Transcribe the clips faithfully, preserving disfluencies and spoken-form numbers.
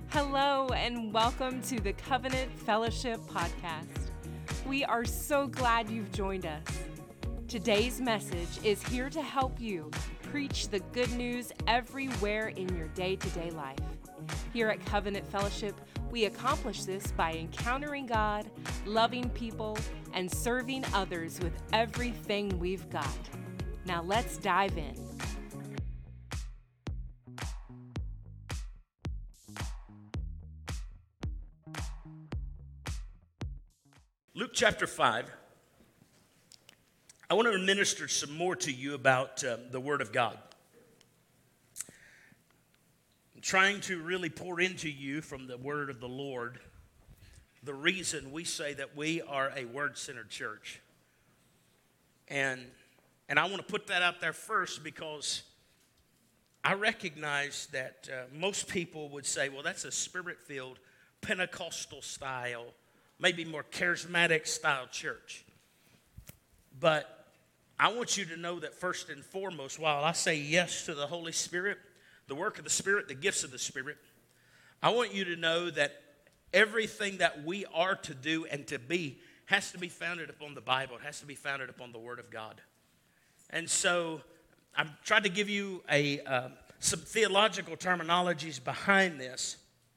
Hello, and welcome to the Covenant Fellowship Podcast. We are so glad you've joined us. Today's message is here to help you preach the good news everywhere in your day-to-day life. Here at Covenant Fellowship, we accomplish this by encountering God, loving people, and serving others with everything we've got. Now let's dive in. Luke chapter five, I want to minister some more to you about uh, the Word of God. I'm trying to really pour into you from the Word of the Lord the reason we say that we are a Word-centered church. And, and I want to put that out there first because I recognize that uh, most people would say, well, that's a Spirit-filled, Pentecostal style, maybe more charismatic style church. But I want you to know that first and foremost, while I say yes to the Holy Spirit, the work of the Spirit, the gifts of the Spirit, I want you to know that everything that we are to do and to be has to be founded upon the Bible. It has to be founded upon the Word of God. And so I'm trying to give you a uh, some theological terminologies behind this.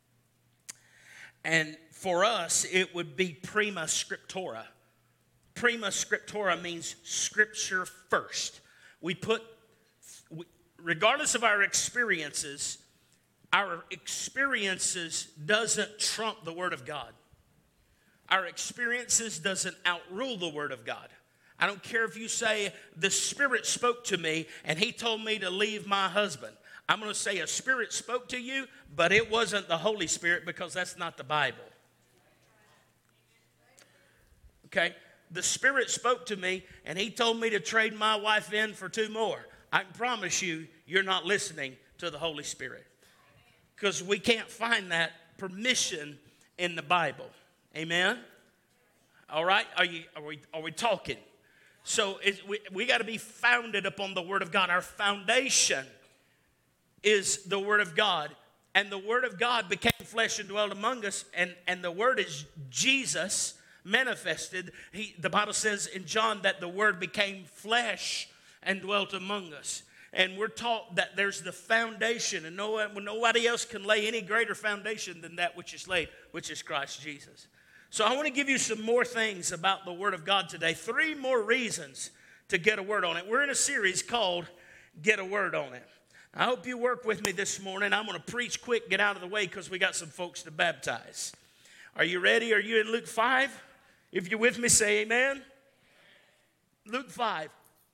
And for us, it would be prima scriptura. Prima scriptura means scripture first. We put, we, regardless of our experiences, our experiences doesn't trump the Word of God. Our experiences doesn't outrule the Word of God. I don't care if you say, the Spirit spoke to me and He told me to leave my husband. I'm going to say a Spirit spoke to you, but it wasn't the Holy Spirit because that's not the Bible. Okay? The Spirit spoke to me, and He told me to trade my wife in for two more. I can promise you, you're not listening to the Holy Spirit. Because we can't find that permission in the Bible. Amen? All right? Are you? Are we, are we talking? So it's, we, we got to be founded upon the Word of God. Our foundation is the Word of God. And the Word of God became flesh and dwelt among us. And, and the Word is Jesus manifested. He, the Bible says in John that the Word became flesh and dwelt among us. And we're taught that there's the foundation, and no, nobody else can lay any greater foundation than that which is laid, which is Christ Jesus. So I want to give you some more things about the Word of God today. Three more reasons to get a word on it. We're in a series called Get a Word on It. I hope you work with me this morning. I'm going to preach quick, get out of the way, because we got some folks to baptize. Are you ready? Are you in Luke five? If you're with me, say amen. Luke five.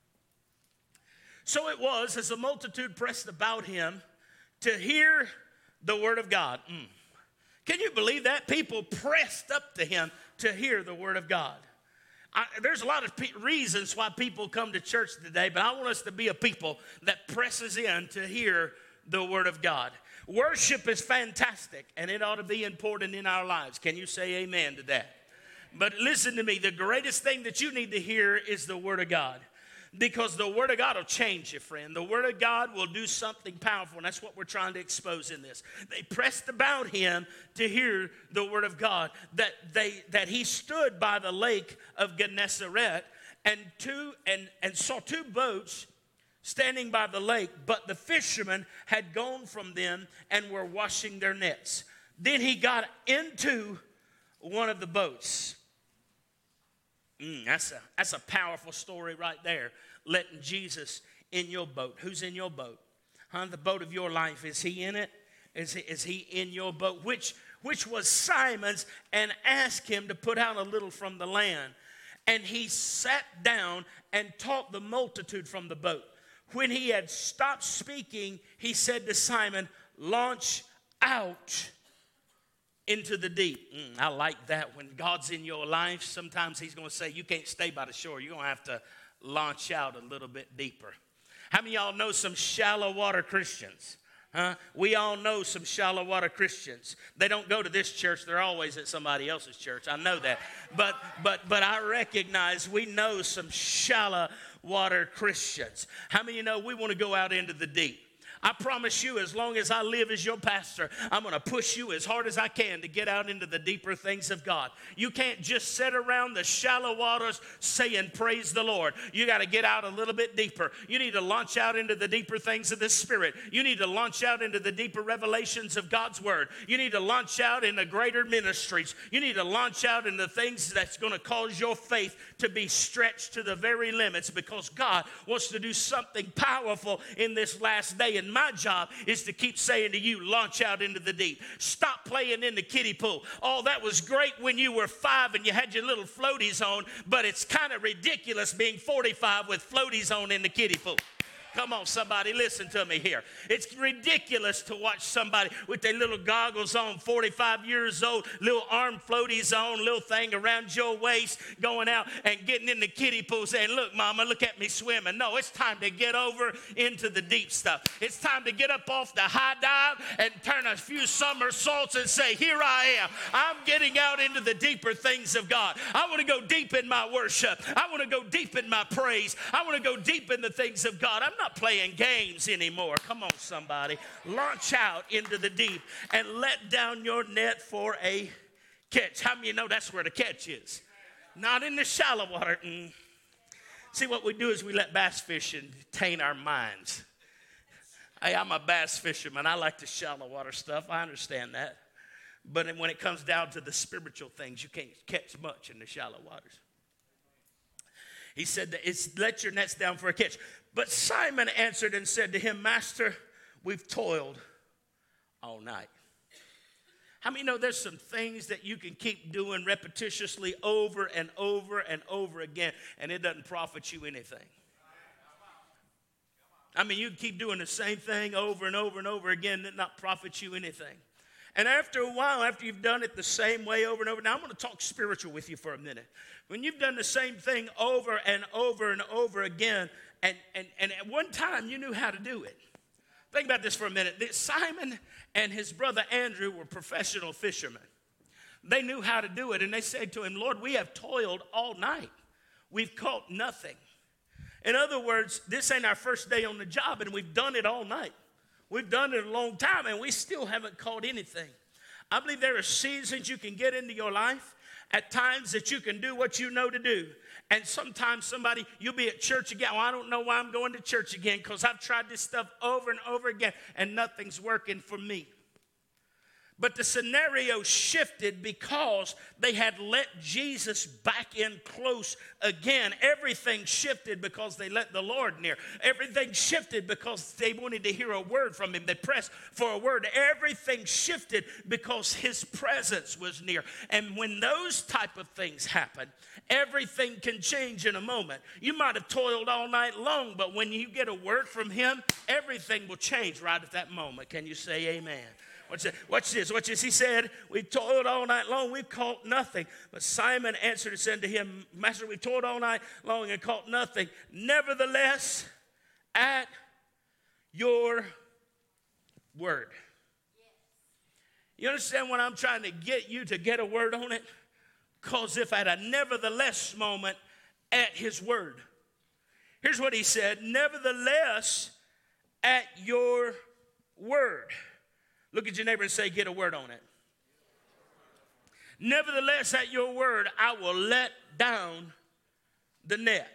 So it was, as the multitude pressed about him to hear the word of God. Mm. Can you believe that? People pressed up to him to hear the word of God. I, there's a lot of pe- reasons why people come to church today, but I want us to be a people that presses in to hear the word of God. Worship is fantastic, and it ought to be important in our lives. Can you say amen to that? But listen to me, the greatest thing that you need to hear is the Word of God. Because the Word of God will change you, friend. The Word of God will do something powerful, and that's what we're trying to expose in this. They pressed about him to hear the Word of God. That they that he stood by the lake of Gennesaret and two and, and saw two boats standing by the lake, but the fishermen had gone from them and were washing their nets. Then he got into one of the boats. Mm, that's a that's a powerful story right there. Letting Jesus in your boat. Who's in your boat? Huh? The boat of your life. Is he in it? Is he, is he in your boat? Which which was Simon's, and asked him to put out a little from the land. And he sat down and taught the multitude from the boat. When he had stopped speaking, he said to Simon, launch out into the deep. Mm, I like that. When God's in your life, sometimes he's going to say, you can't stay by the shore. You're going to have to launch out a little bit deeper. How many of y'all know some shallow water Christians? Huh? We all know some shallow water Christians. They don't go to this church. They're always at somebody else's church. I know that. But but but I recognize we know some shallow water Christians. How many of you know we want to go out into the deep? I promise you, as long as I live as your pastor, I'm going to push you as hard as I can to get out into the deeper things of God. You can't just sit around the shallow waters saying, praise the Lord. You got to get out a little bit deeper. You need to launch out into the deeper things of the Spirit. You need to launch out into the deeper revelations of God's Word. You need to launch out into greater ministries. You need to launch out into things that's going to cause your faith to be stretched to the very limits, because God wants to do something powerful in this last day. And my job is to keep saying to you, launch out into the deep. Stop playing in the kiddie pool. Oh, that was great when you were five and you had your little floaties on, but it's kind of ridiculous being forty-five with floaties on in the kiddie pool. Come on, somebody, listen to me here. It's ridiculous to watch somebody with their little goggles on, forty-five years old, little arm floaties on, little thing around your waist, going out and getting in the kiddie pool saying, look, mama, look at me swimming. No, it's time to get over into the deep stuff. It's time to get up off the high dive and turn a few somersaults and say, here I am. I'm getting out into the deeper things of God. I want to go deep in my worship. I want to go deep in my praise. I want to go deep in the things of God. I'm not playing games anymore. Come on, somebody. Launch out into the deep and let down your net for a catch. How many of you know that's where the catch is? Not in the shallow water. Mm. See, what we do is we let bass fishing taint our minds. Hey, I'm a bass fisherman. I like the shallow water stuff. I understand that. But when it comes down to the spiritual things, you can't catch much in the shallow waters. He said that it's let your nets down for a catch. But Simon answered and said to him, Master, we've toiled all night. How many know there's some things that you can keep doing repetitiously over and over and over again, and it doesn't profit you anything? I mean, you can keep doing the same thing over and over and over again and not profit you anything. And after a while, after you've done it the same way over and over, now I'm going to talk spiritual with you for a minute. When you've done the same thing over and over and over again, and, and, and at one time you knew how to do it. Think about this for a minute. Simon and his brother Andrew were professional fishermen. They knew how to do it, and they said to him, Lord, we have toiled all night. We've caught nothing. In other words, this ain't our first day on the job, and we've done it all night. We've done it a long time, and we still haven't caught anything. I believe there are seasons you can get into your life, at times that you can do what you know to do. And sometimes somebody, you'll be at church again. Well, I don't know why I'm going to church again, because I've tried this stuff over and over again, and nothing's working for me. But the scenario shifted because they had let Jesus back in close again. Everything shifted because they let the Lord near. Everything shifted because they wanted to hear a word from him. They pressed for a word. Everything shifted because his presence was near. And when those type of things happen, everything can change in a moment. You might have toiled all night long, but when you get a word from him, everything will change right at that moment. Can you say amen? Watch this. Watch this. Watch this. He said, we've toiled all night long. We've caught nothing. But Simon answered and said to him, Master, we've toiled all night long and caught nothing. Nevertheless, at your word. You understand what I'm trying to get you to get a word on it? Because if at a nevertheless moment, at his word. Here's what he said. Nevertheless, at your word. Look at your neighbor and say, get a word on it. Nevertheless, at your word, I will let down the net.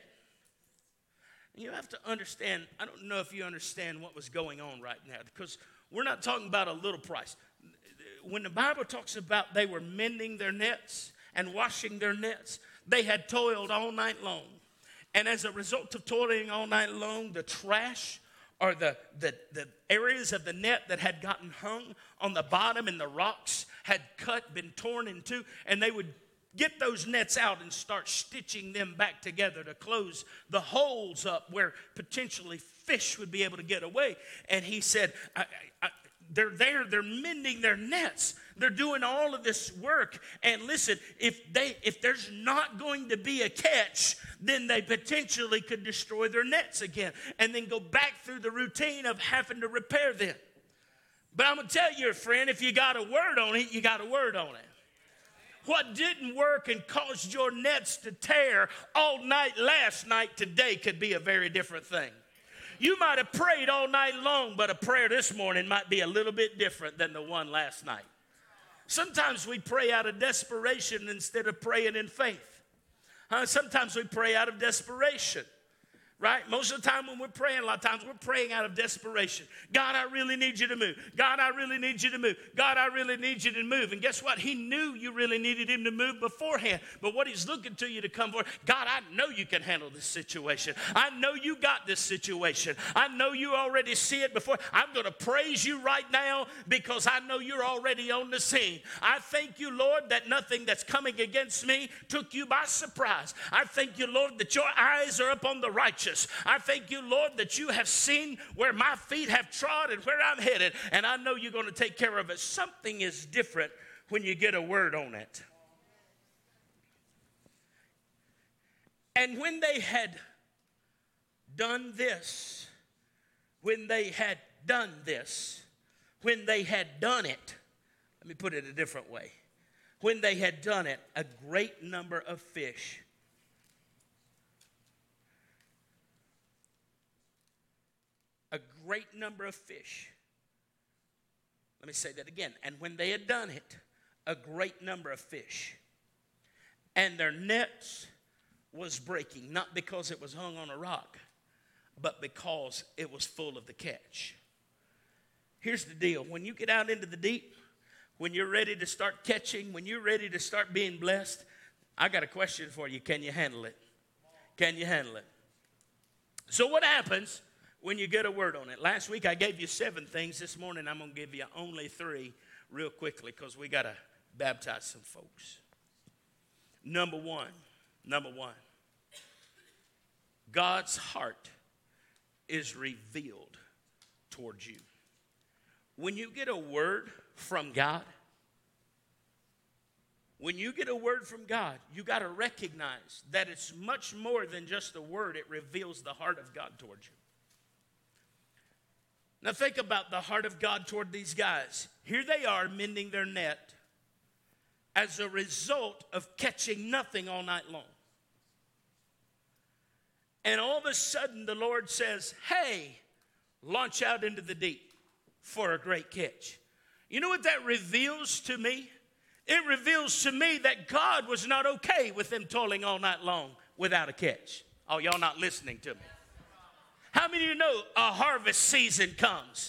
You have to understand, I don't know if you understand what was going on right now, because we're not talking about a little price. When the Bible talks about they were mending their nets and washing their nets, they had toiled all night long. And as a result of toiling all night long, the trash or the, the, the areas of the net that had gotten hung on the bottom and the rocks had cut, been torn in two, and they would get those nets out and start stitching them back together to close the holes up where potentially fish would be able to get away. And he said, I, I, I, they're there, they're mending their nets. They're doing all of this work. And listen, if they if there's not going to be a catch, then they potentially could destroy their nets again and then go back through the routine of having to repair them. But I'm going to tell you, friend, if you got a word on it, you got a word on it. What didn't work and caused your nets to tear all night last night, today could be a very different thing. You might have prayed all night long, but a prayer this morning might be a little bit different than the one last night. Sometimes we pray out of desperation instead of praying in faith. Uh, sometimes we pray out of desperation. Right? Most of the time when we're praying, a lot of times we're praying out of desperation. God, I really need you to move. God, I really need you to move. God, I really need you to move. And guess what? He knew you really needed him to move beforehand. But what he's looking to you to come forward, God, I know you can handle this situation. I know you got this situation. I know you already see it before. I'm going to praise you right now because I know you're already on the scene. I thank you, Lord, that nothing that's coming against me took you by surprise. I thank you, Lord, that your eyes are upon the righteous. I thank you, Lord, that you have seen where my feet have trod and where I'm headed, and I know you're going to take care of it. Something is different when you get a word on it. And when they had done this, when they had done this, when they had done it, let me put it a different way. When they had done it, a great number of fish A great number of fish. Let me say that again. And when they had done it, a great number of fish. And their nets was breaking, not because it was hung on a rock, but because it was full of the catch. Here's the deal. When you get out into the deep, when you're ready to start catching, when you're ready to start being blessed, I got a question for you. Can you handle it? Can you handle it? So what happens when you get a word on it? Last week I gave you seven things. This morning I'm going to give you only three real quickly because we got to baptize some folks. Number one, number one, God's heart is revealed towards you. When you get a word from God, when you get a word from God, you got to recognize that it's much more than just a word. It reveals the heart of God towards you. Now think about the heart of God toward these guys. Here they are mending their net as a result of catching nothing all night long. And all of a sudden the Lord says, hey, launch out into the deep for a great catch. You know what that reveals to me? It reveals to me that God was not okay with them toiling all night long without a catch. Oh, y'all not listening to me. How many of you know a harvest season comes?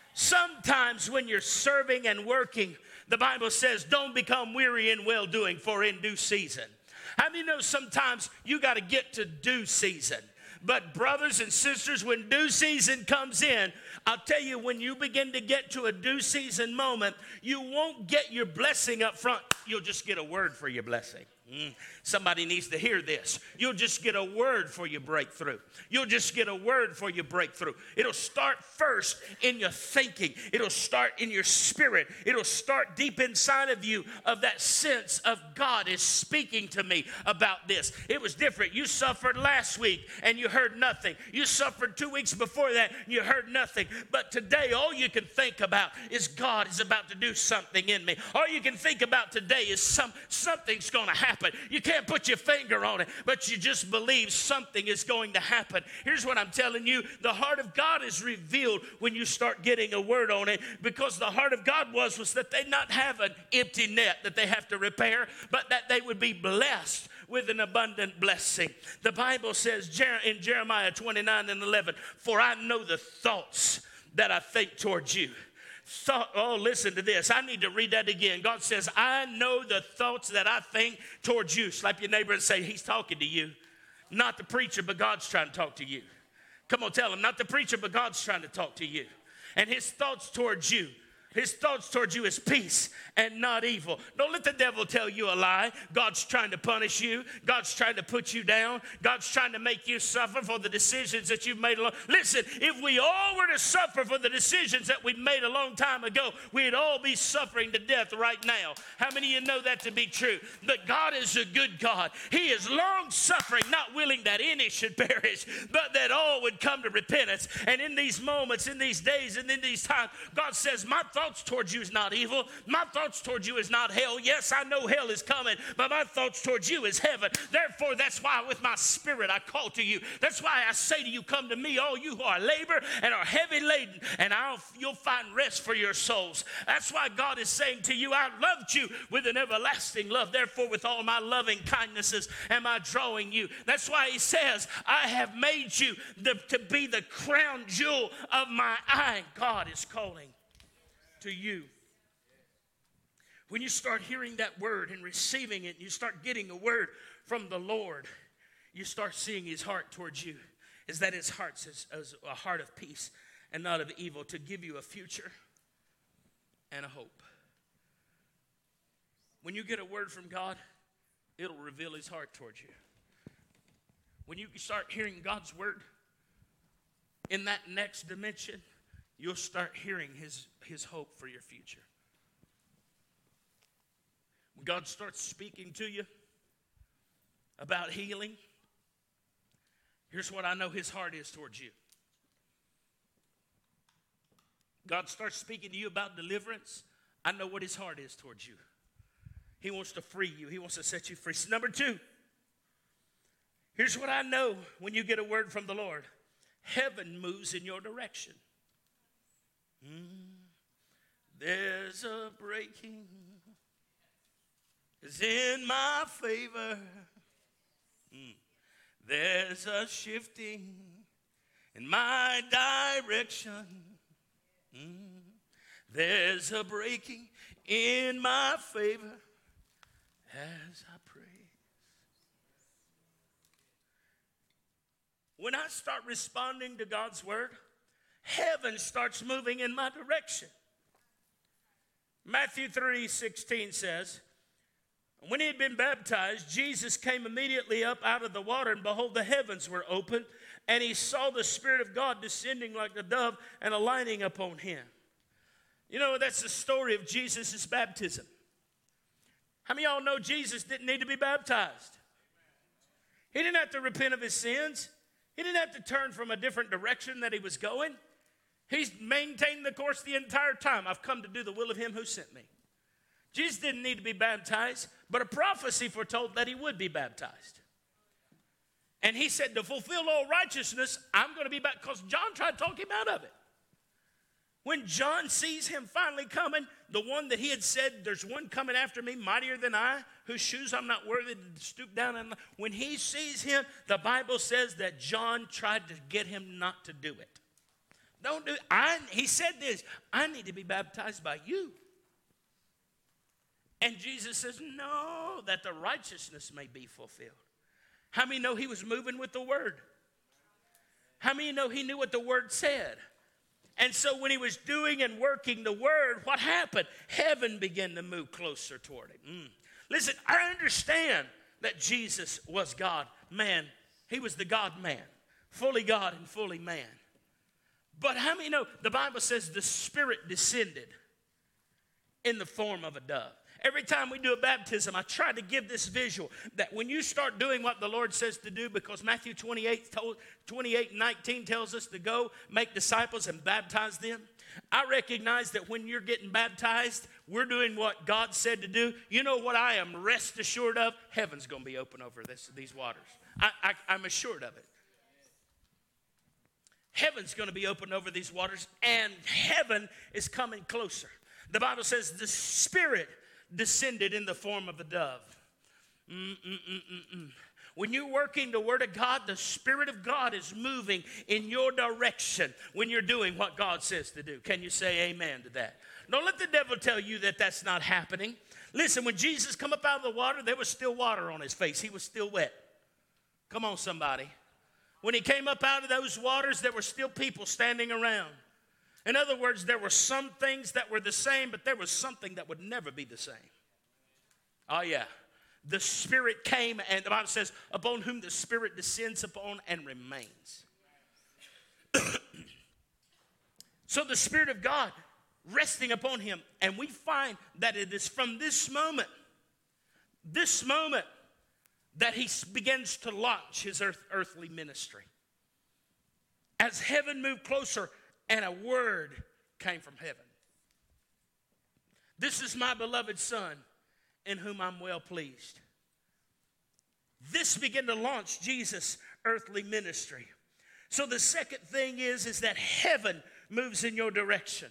Sometimes when you're serving and working, the Bible says, don't become weary in well-doing, for in due season. How many of you know sometimes you got to get to due season? But brothers and sisters, when due season comes in, I'll tell you, when you begin to get to a due season moment, you won't get your blessing up front. You'll just get a word for your blessing. Mm. Somebody needs to hear this. You'll just get a word for your breakthrough. You'll just get a word for your breakthrough. It'll start first in your thinking. It'll start in your spirit. It'll start deep inside of you of that sense of God is speaking to me about this. It was different. You suffered last week and you heard nothing. You suffered two weeks before that and you heard nothing. But today all you can think about is God is about to do something in me. All you can think about today is some something's going to happen. You can't put your finger on it, but you just believe something is going to happen. Here's what I'm telling you. The heart of God is revealed when you start getting a word on it, because the heart of God was, was that they not have an empty net that they have to repair, but that they would be blessed with an abundant blessing. The Bible says in Jeremiah twenty-nine and eleven, for I know the thoughts that I think towards you. Thought, oh, listen to this. I need to read that again. God says, I know the thoughts that I think towards you. Slap your neighbor and say, he's talking to you. Not the preacher, but God's trying to talk to you. Come on, tell him, not the preacher, but God's trying to talk to you. And his thoughts towards you, his thoughts towards you is peace and not evil. Don't let the devil tell you a lie. God's trying to punish you. God's trying to put you down. God's trying to make you suffer for the decisions that you've made. Along. Listen, if we all were to suffer for the decisions that we made a long time ago, we'd all be suffering to death right now. How many of you know that to be true? But God is a good God. He is long-suffering, not willing that any should perish, but that all would come to repentance. And in these moments, in these days, and in these times, God says, my thoughts thoughts towards you is not evil. My thoughts towards you is not hell. Yes, I know hell is coming, but my thoughts towards you is heaven. Therefore, that's why with my spirit I call to you. That's why I say to you, come to me, all you who are labor and are heavy laden, and I'll, you'll find rest for your souls. That's why God is saying to you, I loved you with an everlasting love. Therefore, with all my loving kindnesses am I drawing you. That's why he says, I have made you the, to be the crown jewel of my eye. God is calling to you. When you start hearing that word and receiving it, and you start getting a word from the Lord, you start seeing his heart towards you. Is that his heart is a heart of peace and not of evil, to give you a future and a hope. When you get a word from God, it'll reveal his heart towards you. When you start hearing God's word in that next dimension, you'll start hearing his, his hope for your future. When God starts speaking to you about healing, here's what I know his heart is towards you. God starts speaking to you about deliverance, I know what his heart is towards you. He wants to free you. He wants to set you free. So number two, here's what I know when you get a word from the Lord. Heaven moves in your direction. Mm. There's a breaking is in my favor. Mm. There's a shifting in my direction. Mm. There's a breaking in my favor as I praise. When I start responding to God's word, heaven starts moving in my direction. Matthew three sixteen says, when he had been baptized, Jesus came immediately up out of the water, and behold, the heavens were opened, and he saw the Spirit of God descending like a dove and alighting upon him. You know, that's the story of Jesus' baptism. How many of y'all know Jesus didn't need to be baptized? He didn't have to repent of his sins. He didn't have to turn from a different direction that he was going. He's maintained the course the entire time. I've come to do the will of him who sent me. Jesus didn't need to be baptized, but a prophecy foretold that he would be baptized. And he said, to fulfill all righteousness, I'm going to be back, because John tried to talk him out of it. When John sees him finally coming, the one that he had said, there's one coming after me, mightier than I, whose shoes I'm not worthy to stoop down. And when he sees him, the Bible says that John tried to get him not to do it. Don't do it. I, he said this, I need to be baptized by you. And Jesus says, no, that the righteousness may be fulfilled. How many know he was moving with the word? How many know he knew what the word said? And so when he was doing and working the word, what happened? Heaven began to move closer toward him. Mm. Listen, I understand that Jesus was God, man. He was the God man, fully God and fully man. But how many know the Bible says the Spirit descended in the form of a dove? Every time we do a baptism, I try to give this visual that when you start doing what the Lord says to do, because Matthew twenty-eight, told, twenty-eight and nineteen tells us to go make disciples and baptize them. I recognize that when you're getting baptized, we're doing what God said to do. You know what I am rest assured of? Heaven's going to be open over this, these waters. I, I, I'm assured of it. Heaven's going to be open over these waters, and heaven is coming closer. The Bible says the Spirit descended in the form of a dove. Mm-mm-mm-mm-mm. When you're working the Word of God, the Spirit of God is moving in your direction when you're doing what God says to do. Can you say amen to that? Don't let the devil tell you that that's not happening. Listen, when Jesus come up out of the water, there was still water on his face. He was still wet. Come on, somebody. When he came up out of those waters, there were still people standing around. In other words, there were some things that were the same, but there was something that would never be the same. Oh, yeah. The Spirit came, and the Bible says, upon whom the Spirit descends upon and remains. So the Spirit of God resting upon him, and we find that it is from this moment, this moment, that he begins to launch his earth, earthly ministry. As heaven moved closer, and a word came from heaven. This is my beloved Son, in whom I'm well pleased. This began to launch Jesus' earthly ministry. So the second thing is, is that heaven moves in your direction.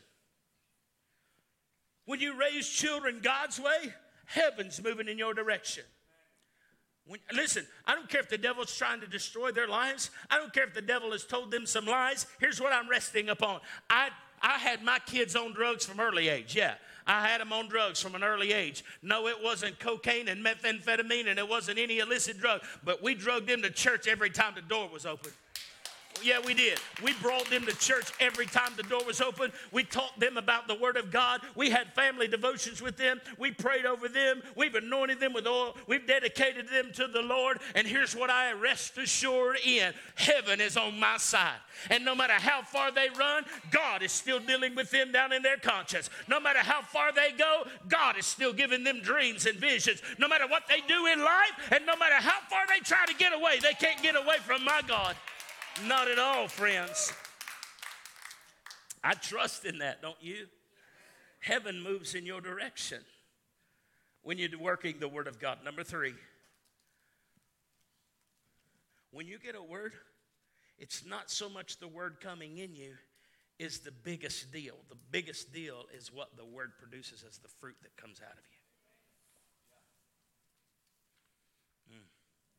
When you raise children God's way, heaven's moving in your direction. When, listen, I don't care if the devil's trying to destroy their lives. I don't care if the devil has told them some lies. Here's what I'm resting upon. I, I had my kids on drugs from early age, yeah. I had them on drugs from an early age. No, it wasn't cocaine and methamphetamine, and it wasn't any illicit drug, but we drugged them to church every time the door was open. Yeah, we did. We brought them to church every time the door was open. We taught them about the Word of God. We had family devotions with them. We prayed over them. We've anointed them with oil. We've dedicated them to the Lord. And here's what I rest assured in. Heaven is on my side. And no matter how far they run, God is still dealing with them down in their conscience. No matter how far they go, God is still giving them dreams and visions. No matter what they do in life, and no matter how far they try to get away, they can't get away from my God. Not at all, friends. I trust in that, don't you? Heaven moves in your direction when you're working the Word of God. Number three, when you get a word, it's not so much the word coming in you is the biggest deal. The biggest deal is what the word produces as the fruit that comes out of you. Mm.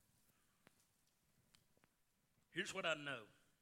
Here's what I know.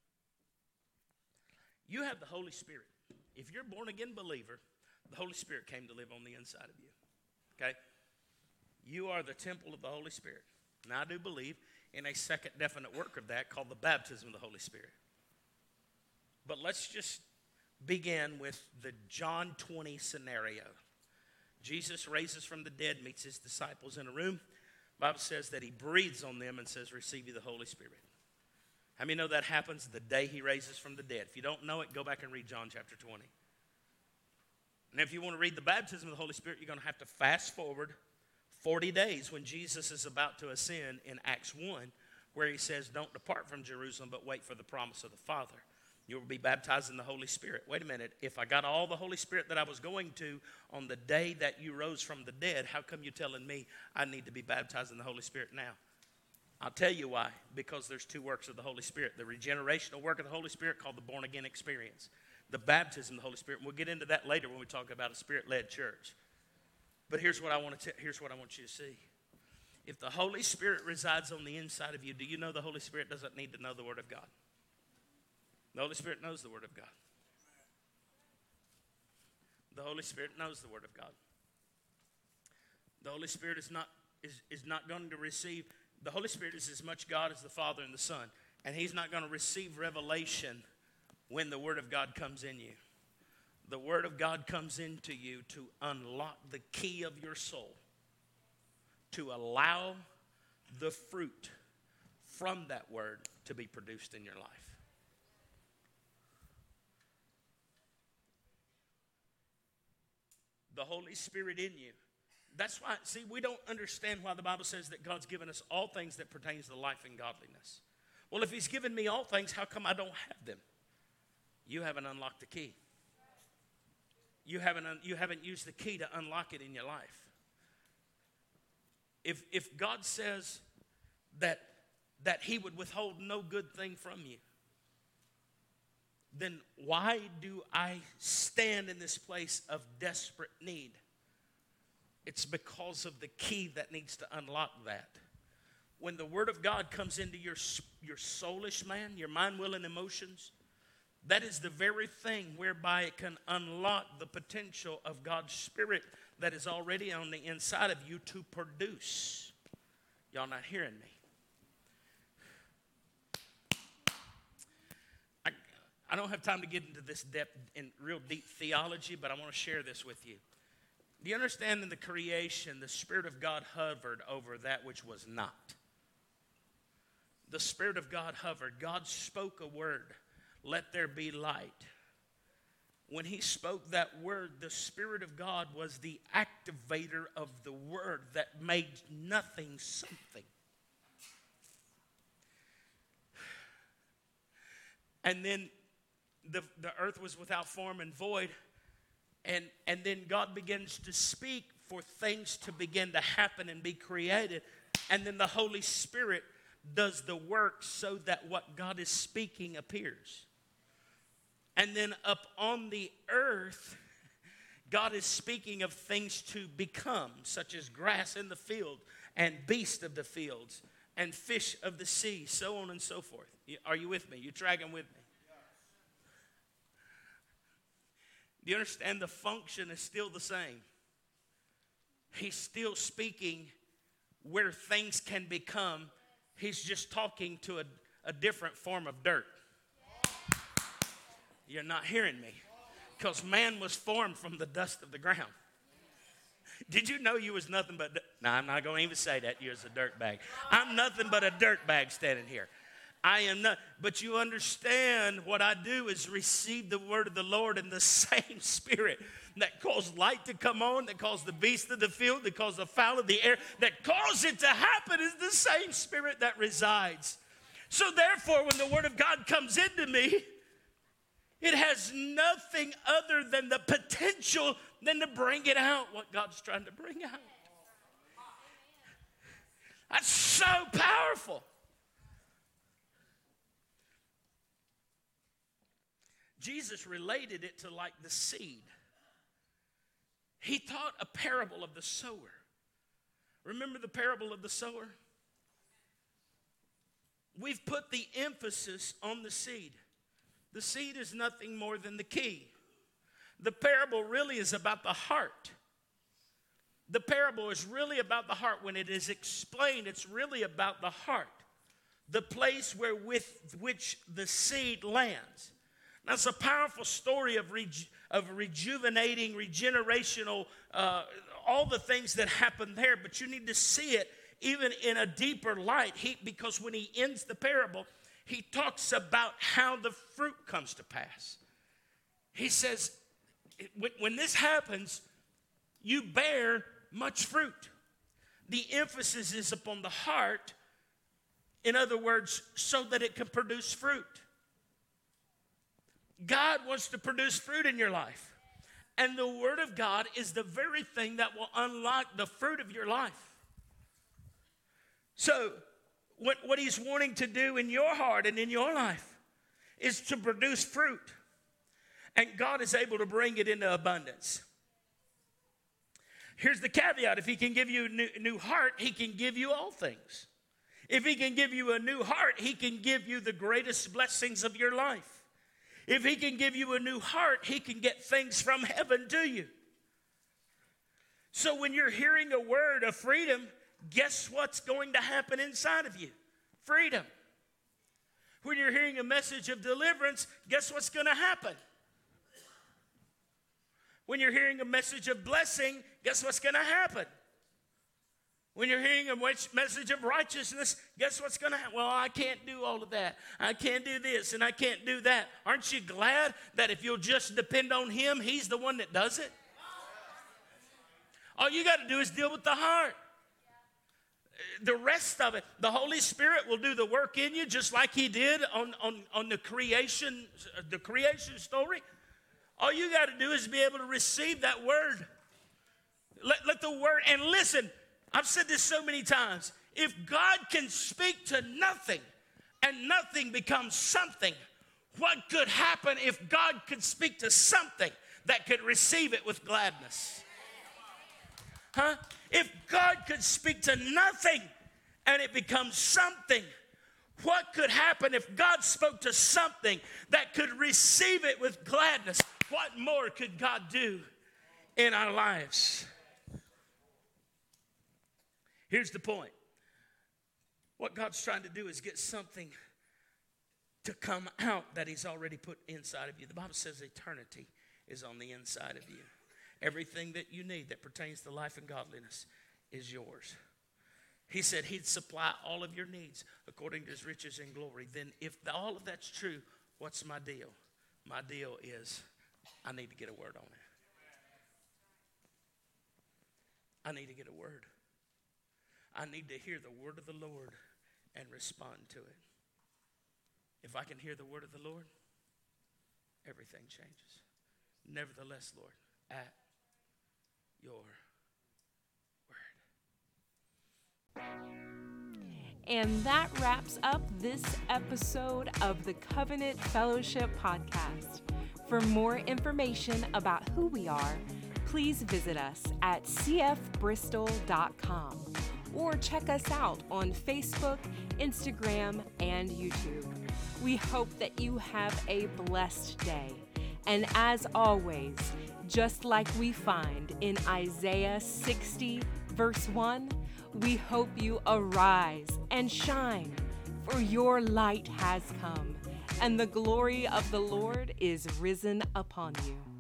You have the Holy Spirit. If you're a born-again believer, the Holy Spirit came to live on the inside of you. Okay? You are the temple of the Holy Spirit. Now, I do believe in a second definite work of that called the baptism of the Holy Spirit. But let's just begin with the John twenty scenario. Jesus raises from the dead, meets his disciples in a room. The Bible says that he breathes on them and says, receive you the Holy Spirit. How many know that happens the day he raises from the dead? If you don't know it, go back and read John chapter twenty. And if you want to read the baptism of the Holy Spirit, you're going to have to fast forward forty days when Jesus is about to ascend in Acts one, where he says, don't depart from Jerusalem, but wait for the promise of the Father. You will be baptized in the Holy Spirit. Wait a minute. If I got all the Holy Spirit that I was going to on the day that you rose from the dead, how come you're telling me I need to be baptized in the Holy Spirit now? I'll tell you why. Because there's two works of the Holy Spirit. The regenerational work of the Holy Spirit called the born-again experience. The baptism of the Holy Spirit. And we'll get into that later when we talk about a Spirit-led church. But here's what I want to t- here's what I want you to see. If the Holy Spirit resides on the inside of you, do you know the Holy Spirit doesn't need to know the Word of God? The Holy Spirit knows the Word of God. The Holy Spirit knows the Word of God. The Holy Spirit is not is, is not going to receive. The Holy Spirit is as much God as the Father and the Son. And he's not going to receive revelation when the Word of God comes in you. The Word of God comes into you to unlock the key of your soul, to allow the fruit from that Word to be produced in your life. The Holy Spirit in you. That's why, see, we don't understand why the Bible says that God's given us all things that pertains to life and godliness. Well, if he's given me all things, how come I don't have them? You haven't unlocked the key. You haven't, un- you haven't used the key to unlock it in your life. If, if God says that, that he would withhold no good thing from you, then why do I stand in this place of desperate need? It's because of the key that needs to unlock that. When the Word of God comes into your, your soulish man, your mind, will, and emotions, that is the very thing whereby it can unlock the potential of God's Spirit that is already on the inside of you to produce. Y'all not hearing me? I, I don't have time to get into this depth in real deep theology, but I want to share this with you. Do you understand in the creation, the Spirit of God hovered over that which was not? The Spirit of God hovered. God spoke a word, let there be light. When he spoke that word, the Spirit of God was the activator of the word that made nothing something. And then the, the earth was without form and void, And, and then God begins to speak for things to begin to happen and be created. And then the Holy Spirit does the work so that what God is speaking appears. And then up on the earth, God is speaking of things to become, such as grass in the field and beast of the fields and fish of the sea, so on and so forth. Are you with me? You tracking with me? Do you understand? The function is still the same. He's still speaking where things can become. He's just talking to a, a different form of dirt. You're not hearing me. Because man was formed from the dust of the ground. Did you know you was nothing but... No, I'm not going to even say that. You're a dirt bag. I'm nothing but a dirt bag standing here. I am not. But you understand what I do is receive the word of the Lord in the same spirit that caused light to come on, that caused the beast of the field, that caused the fowl of the air, that caused it to happen is the same spirit that resides. So therefore, when the word of God comes into me, it has nothing other than the potential than to bring it out, what God's trying to bring out. That's so powerful. Jesus related it to like the seed. He taught a parable of the sower. Remember the parable of the sower? We've put the emphasis on the seed. The seed is nothing more than the key. The parable really is about the heart. The parable is really about the heart. When it is explained, it's really about the heart, the place where with which the seed lands. Now, it's a powerful story of, reju- of rejuvenating, regenerational, uh, all the things that happen there, but you need to see it even in a deeper light. He, because when he ends the parable, he talks about how the fruit comes to pass. He says, when this happens, you bear much fruit. The emphasis is upon the heart. In other words, so that it can produce fruit. God wants to produce fruit in your life. And the Word of God is the very thing that will unlock the fruit of your life. So, what, what he's wanting to do in your heart and in your life is to produce fruit. And God is able to bring it into abundance. Here's the caveat. If he can give you a new, new heart, he can give you all things. If he can give you a new heart, he can give you the greatest blessings of your life. If he can give you a new heart, he can get things from heaven to you. So when you're hearing a word of freedom, guess what's going to happen inside of you? Freedom. When you're hearing a message of deliverance, guess what's going to happen? When you're hearing a message of blessing, guess what's going to happen? When you're hearing a message of righteousness, guess what's going to happen? Well, I can't do all of that. I can't do this and I can't do that. Aren't you glad that if you'll just depend on him, he's the one that does it? All you got to do is deal with the heart. The rest of it, the Holy Spirit will do the work in you just like he did on, on, on the creation, the creation story. All you got to do is be able to receive that word. Let, let the word, and listen, I've said this so many times. If God can speak to nothing and nothing becomes something, what could happen if God could speak to something that could receive it with gladness? Huh? If God could speak to nothing and it becomes something, what could happen if God spoke to something that could receive it with gladness? What more could God do in our lives? Here's the point. What God's trying to do is get something to come out that he's already put inside of you. The Bible says eternity is on the inside of you. Everything that you need that pertains to life and godliness is yours. He said he'd supply all of your needs according to his riches and glory. Then if all of that's true, what's my deal? My deal is I need to get a word on it. I need to get a word. I need to hear the word of the Lord and respond to it. If I can hear the word of the Lord, everything changes. Nevertheless, Lord, at your word. And that wraps up this episode of the Covenant Fellowship Podcast. For more information about who we are, please visit us at c f bristol dot com or check us out on Facebook, Instagram, and YouTube. We hope that you have a blessed day. And as always, just like we find in Isaiah sixty, verse one, we hope you arise and shine, for your light has come, and the glory of the Lord is risen upon you.